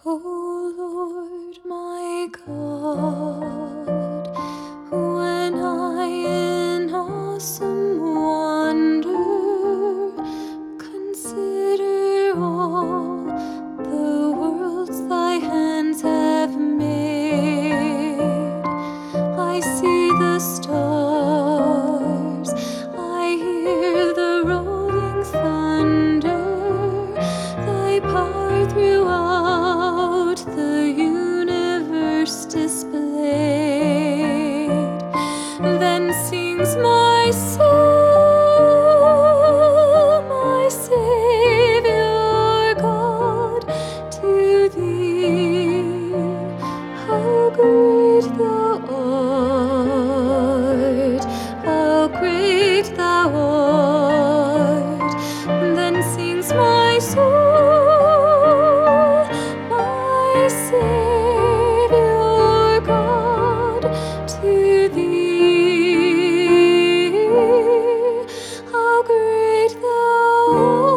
O Lord my God, when I in awesome wonder consider all the worlds thy hands have made, I see the stars, I hear the rolling thunder, thy power throughout the universe displayed. Then sings my soul, my Savior God, to thee. How great thou art, how great thou art. Then sings my soul, my Savior God, to thee. How great thou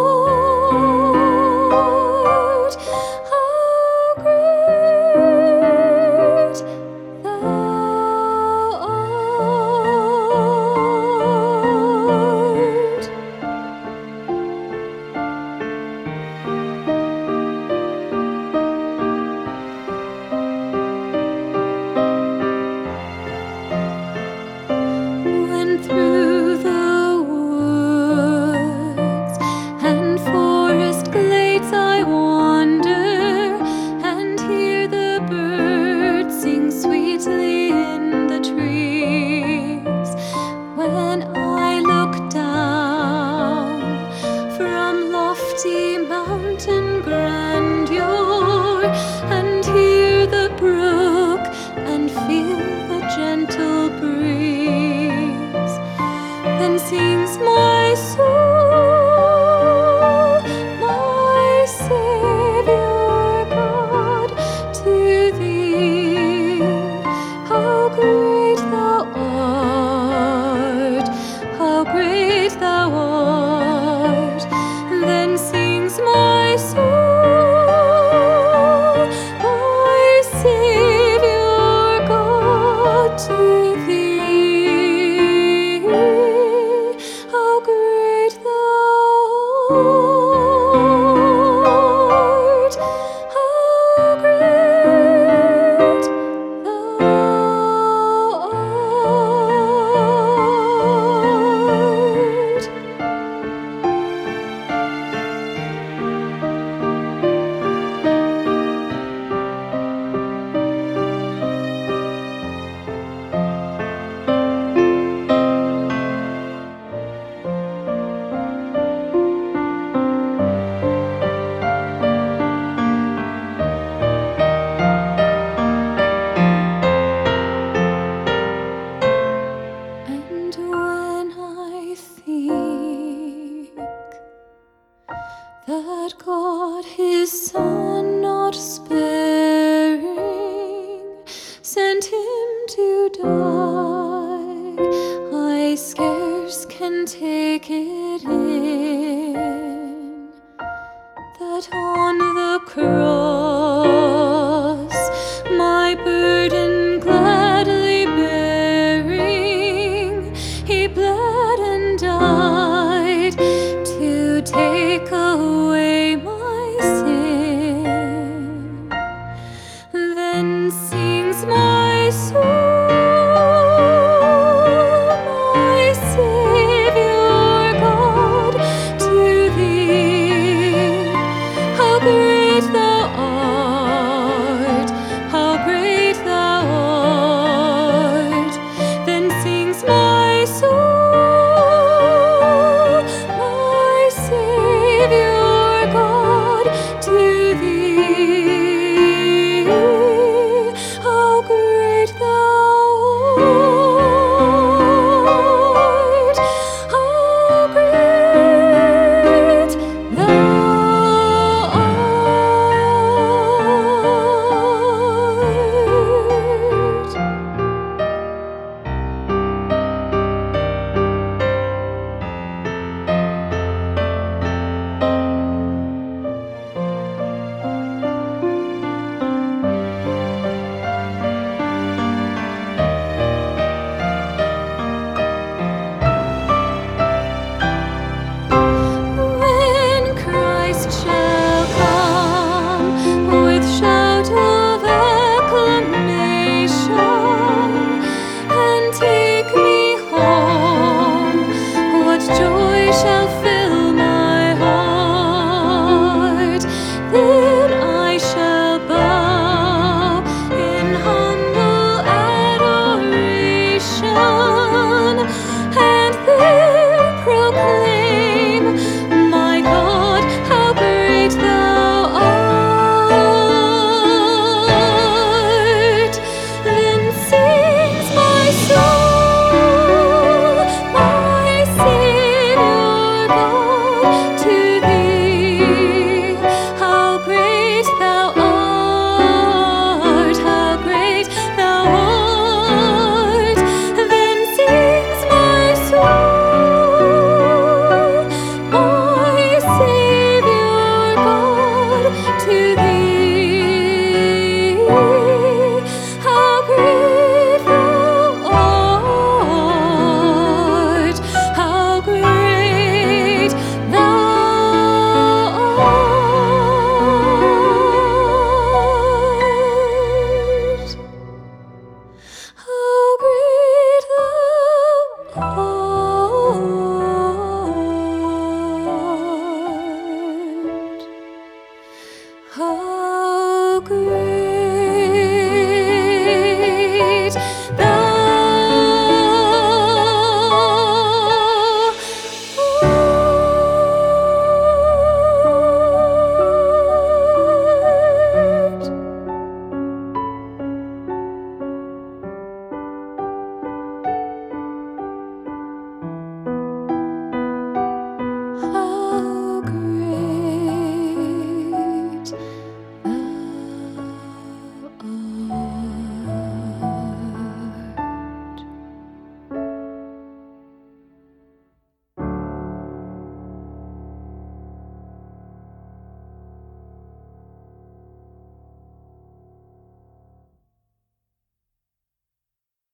art, how great thou art. When through the woods and forest glades I wander and hear the birds sing sweetly in the trees, when I look down from lofty mountain grandeur and hear the brook and feel the gentle breeze, then sings my soul, my Savior God, to thee. How great thou art, how great thou art. Then sings my soul, my Savior God, to thee. How great thou art, how great thou art. And when I think that God his Son not sparing sent him to die, I scarce can take it in that on the cross my burden gladly bearing, he bled and died to take away my sin. Then sings my soul, my Savior God, to thee. How great thou art, How great